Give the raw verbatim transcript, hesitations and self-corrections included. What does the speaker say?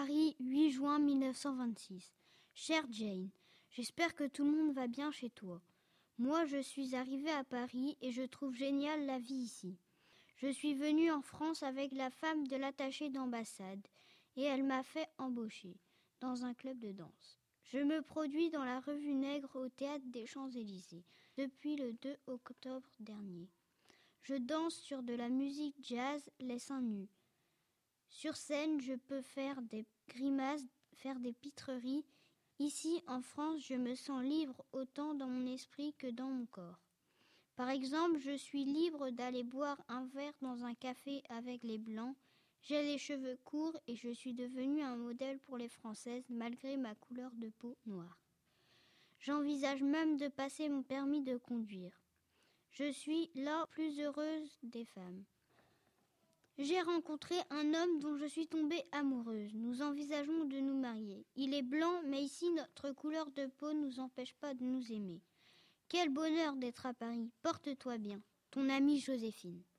Paris, huit juin mille neuf cent vingt-six. Chère Jane, j'espère que tout le monde va bien chez toi. Moi, je suis arrivée à Paris et je trouve géniale la vie ici. Je suis venue en France avec la femme de l'attaché d'ambassade et elle m'a fait embaucher dans un club de danse. Je me produis dans la Revue Nègre au Théâtre des Champs-Élysées depuis le deux octobre dernier. Je danse sur de la musique jazz, les seins nus. Sur scène, je peux faire des grimaces, faire des pitreries. Ici, en France, je me sens libre autant dans mon esprit que dans mon corps. Par exemple, je suis libre d'aller boire un verre dans un café avec les Blancs. J'ai les cheveux courts et je suis devenue un modèle pour les Françaises malgré ma couleur de peau noire. J'envisage même de passer mon permis de conduire. Je suis la plus heureuse des femmes. J'ai rencontré un homme dont je suis tombée amoureuse. Nous envisageons de nous marier. Il est blanc, mais ici, notre couleur de peau ne nous empêche pas de nous aimer. Quel bonheur d'être à Paris. Porte-toi bien. Ton amie Joséphine.